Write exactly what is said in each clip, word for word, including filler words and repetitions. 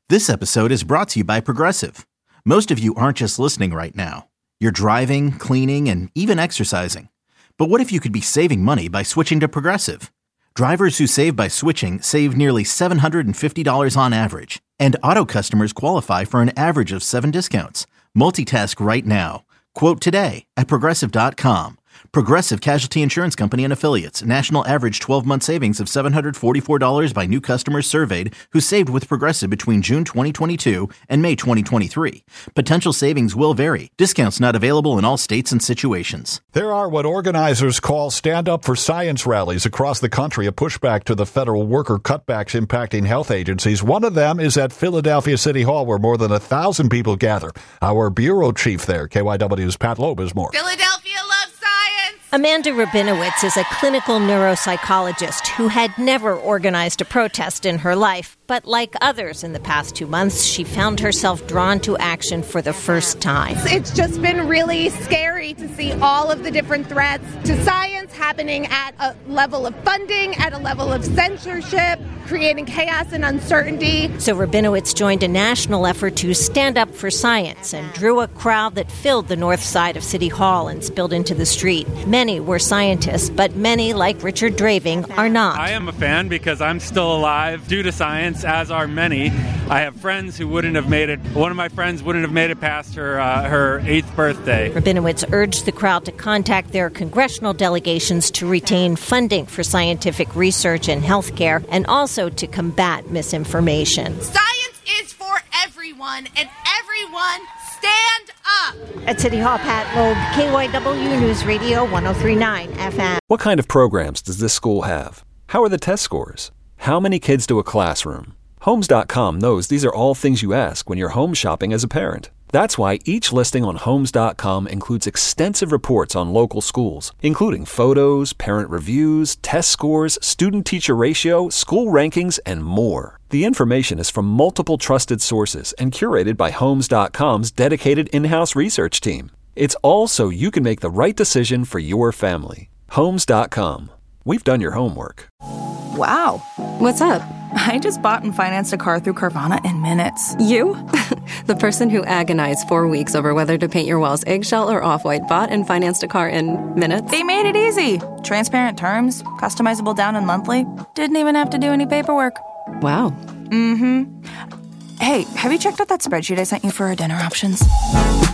This episode is brought to you by Progressive. Most of you aren't just listening right now. You're driving, cleaning, and even exercising. But what if you could be saving money by switching to Progressive? Drivers who save by switching save nearly seven hundred fifty dollars on average. And auto customers qualify for an average of seven discounts. Multitask right now. Quote today at Progressive dot com. Progressive Casualty Insurance Company and Affiliates. National average twelve-month savings of seven hundred forty-four dollars by new customers surveyed who saved with Progressive between June twenty twenty-two and May twenty twenty-three. Potential savings will vary. Discounts not available in all states and situations. There are what organizers call Stand Up for Science rallies across the country, a pushback to the federal worker cutbacks impacting health agencies. One of them is at Philadelphia City Hall, where more than a thousand people gather. Our bureau chief there, K Y W's Pat Loeb, is more. Philadelphia loves science! Amanda Rabinowitz is a clinical neuropsychologist who had never organized a protest in her life. But like others in the past two months, she found herself drawn to action for the first time. It's just been really scary to see all of the different threats to science happening at a level of funding, at a level of censorship, creating chaos and uncertainty. So Rabinowitz joined a national effort to stand up for science and drew a crowd that filled the north side of City Hall and spilled into the street. Many were scientists, but many, like Richard Draving, are not. I am a fan because I'm still alive due to science, as are many. I have friends who wouldn't have made it. One of my friends wouldn't have made it past her uh, her eighth birthday. Rabinowitz urged the crowd to contact their congressional delegations to retain funding for scientific research and healthcare, and also to combat misinformation. Science is for everyone, and everyone stand up! At City Hall, Pat Loeb, K Y W News Radio one oh three point nine F M. What kind of programs does this school have? How are the test scores? How many kids do a classroom? Homes dot com knows these are all things you ask when you're home shopping as a parent. That's why each listing on Homes dot com includes extensive reports on local schools, including photos, parent reviews, test scores, student-teacher ratio, school rankings, and more. The information is from multiple trusted sources and curated by Homes dot com's dedicated in-house research team. It's all so you can make the right decision for your family. Homes dot com. We've done your homework. Wow. What's up? I just bought and financed a car through Carvana in minutes. You? The person who agonized four weeks over whether to paint your walls eggshell or off-white bought and financed a car in minutes? They made it easy. Transparent terms, customizable down and monthly. Didn't even have to do any paperwork. Wow. Mm-hmm. Hey, have you checked out that spreadsheet I sent you for our dinner options?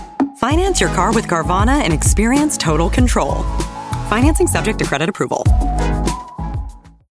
Finance your car with Carvana and experience total control. Financing subject to credit approval.